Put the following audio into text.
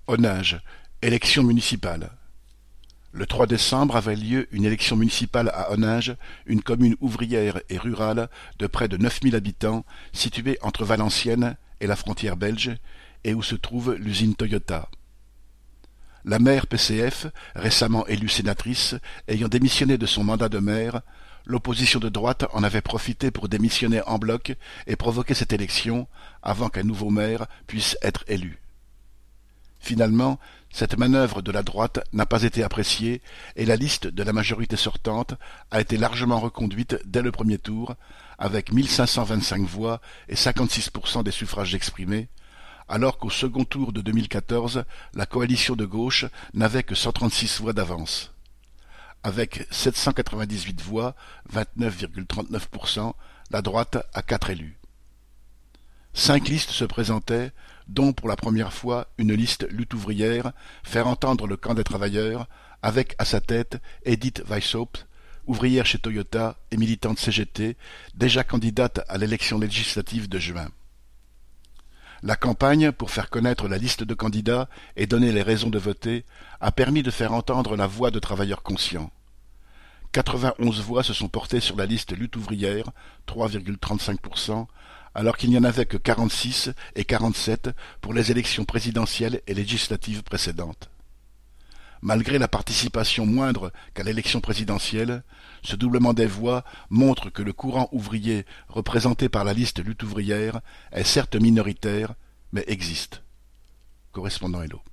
Onage, élection municipale. Le 3 décembre avait lieu une élection municipale à Onage, une commune ouvrière et rurale de près de 9000 habitants, située entre Valenciennes et la frontière belge, et où se trouve l'usine Toyota. La maire PCF, récemment élue sénatrice, ayant démissionné de son mandat de maire, l'opposition de droite en avait profité pour démissionner en bloc et provoquer cette élection avant qu'un nouveau maire puisse être élu. Finalement, cette manœuvre de la droite n'a pas été appréciée et la liste de la majorité sortante a été largement reconduite dès le premier tour, avec 1525 voix et 56% des suffrages exprimés, alors qu'au second tour de 2014, la coalition de gauche n'avait que 136 voix d'avance. Avec 798 voix, 29,39%, la droite a 4 élus. 5 listes se présentaient, dont pour la première fois une liste lutte ouvrière, faire entendre le camp des travailleurs, avec à sa tête Edith Weishaupt, ouvrière chez Toyota et militante CGT, déjà candidate à l'élection législative de juin. La campagne, pour faire connaître la liste de candidats et donner les raisons de voter, a permis de faire entendre la voix de travailleurs conscients. 91 voix se sont portées sur la liste lutte ouvrière, 3,35%, alors qu'il n'y en avait que 46 et 47 pour les élections présidentielles et législatives précédentes. Malgré la participation moindre qu'à l'élection présidentielle, ce doublement des voix montre que le courant ouvrier représenté par la liste lutte ouvrière est certes minoritaire, mais existe. Correspondant Hello.